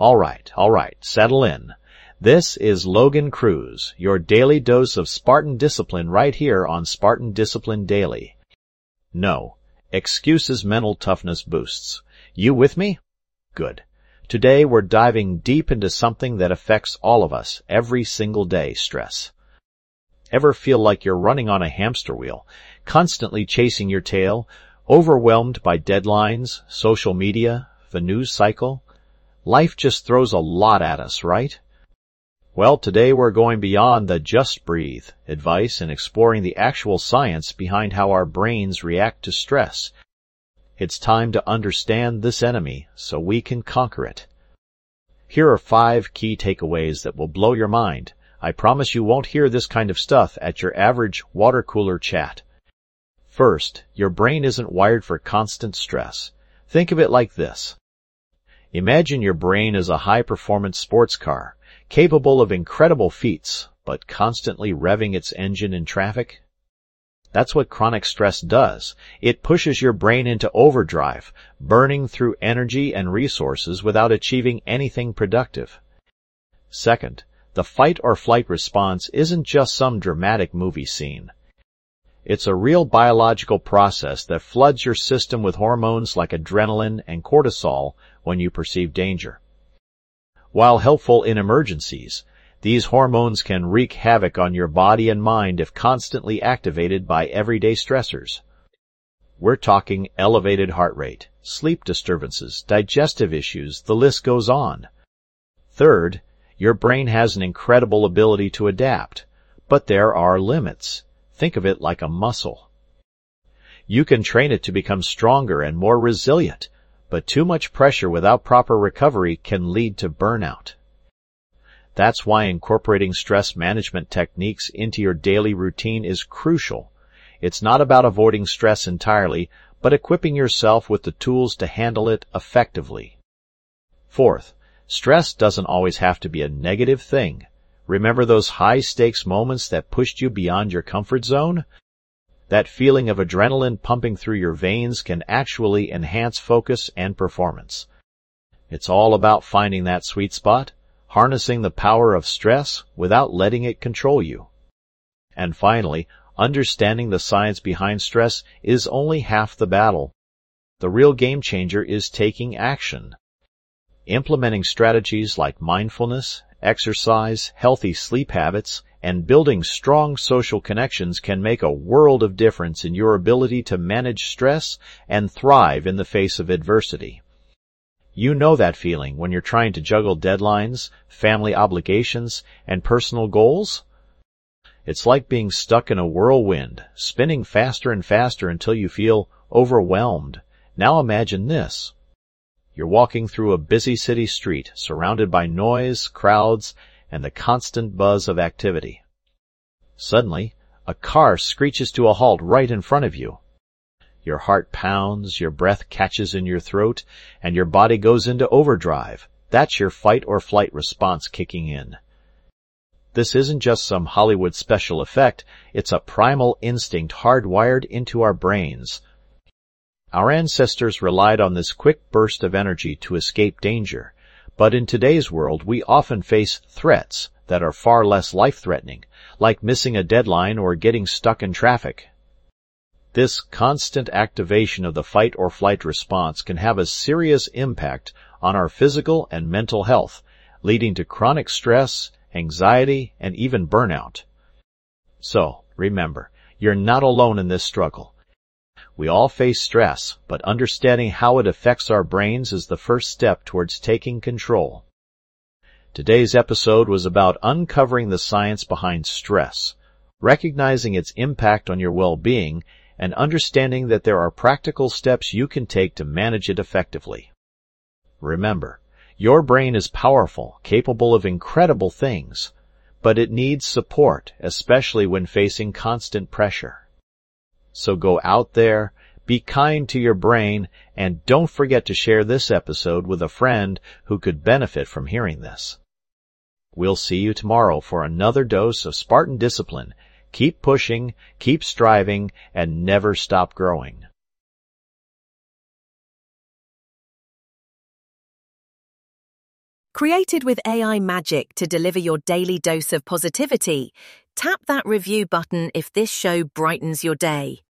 All right, settle in. This is Logan Cruz, your daily dose of Spartan discipline right here on Spartan Discipline Daily. No, excuses mental toughness boosts. You with me? Good. Today we're diving deep into something that affects all of us every single day, stress. Ever feel like you're running on a hamster wheel, constantly chasing your tail, overwhelmed by deadlines, social media, the news cycle? Life just throws a lot at us, right? Well, today we're going beyond the just breathe advice and exploring the actual science behind how our brains react to stress. It's time to understand this enemy so we can conquer it. Here are 5 key takeaways that will blow your mind. I promise you won't hear this kind of stuff at your average water cooler chat. First, your brain isn't wired for constant stress. Think of it like this. Imagine your brain as a high-performance sports car, capable of incredible feats, but constantly revving its engine in traffic. That's what chronic stress does. It pushes your brain into overdrive, burning through energy and resources without achieving anything productive. Second, the fight or flight response isn't just some dramatic movie scene. It's a real biological process that floods your system with hormones like adrenaline and cortisol when you perceive danger. While helpful in emergencies, these hormones can wreak havoc on your body and mind if constantly activated by everyday stressors. We're talking elevated heart rate, sleep disturbances, digestive issues, the list goes on. Third, your brain has an incredible ability to adapt, but there are limits. Think of it like a muscle. You can train it to become stronger and more resilient, but too much pressure without proper recovery can lead to burnout. That's why incorporating stress management techniques into your daily routine is crucial. It's not about avoiding stress entirely, but equipping yourself with the tools to handle it effectively. Fourth, stress doesn't always have to be a negative thing. Remember those high-stakes moments that pushed you beyond your comfort zone? That feeling of adrenaline pumping through your veins can actually enhance focus and performance. It's all about finding that sweet spot, harnessing the power of stress without letting it control you. And finally, understanding the science behind stress is only half the battle. The real game changer is taking action. Implementing strategies like mindfulness, exercise, healthy sleep habits, and building strong social connections can make a world of difference in your ability to manage stress and thrive in the face of adversity. You know that feeling when you're trying to juggle deadlines, family obligations, and personal goals? It's like being stuck in a whirlwind, spinning faster and faster until you feel overwhelmed. Now imagine this. You're walking through a busy city street, surrounded by noise, crowds, and the constant buzz of activity. Suddenly, a car screeches to a halt right in front of you. Your heart pounds, your breath catches in your throat, and your body goes into overdrive. That's your fight or flight response kicking in. This isn't just some Hollywood special effect, it's a primal instinct hardwired into our brains. Our ancestors relied on this quick burst of energy to escape danger, but in today's world we often face threats that are far less life-threatening, like missing a deadline or getting stuck in traffic. This constant activation of the fight or flight response can have a serious impact on our physical and mental health, leading to chronic stress, anxiety, and even burnout. So, remember, you're not alone in this struggle. We all face stress, but understanding how it affects our brains is the first step towards taking control. Today's episode was about uncovering the science behind stress, recognizing its impact on your well-being, and understanding that there are practical steps you can take to manage it effectively. Remember, your brain is powerful, capable of incredible things, but it needs support, especially when facing constant pressure. So go out there, be kind to your brain, and don't forget to share this episode with a friend who could benefit from hearing this. We'll see you tomorrow for another dose of Spartan discipline. Keep pushing, keep striving, and never stop growing. Created with AI magic to deliver your daily dose of positivity, tap that review button if this show brightens your day.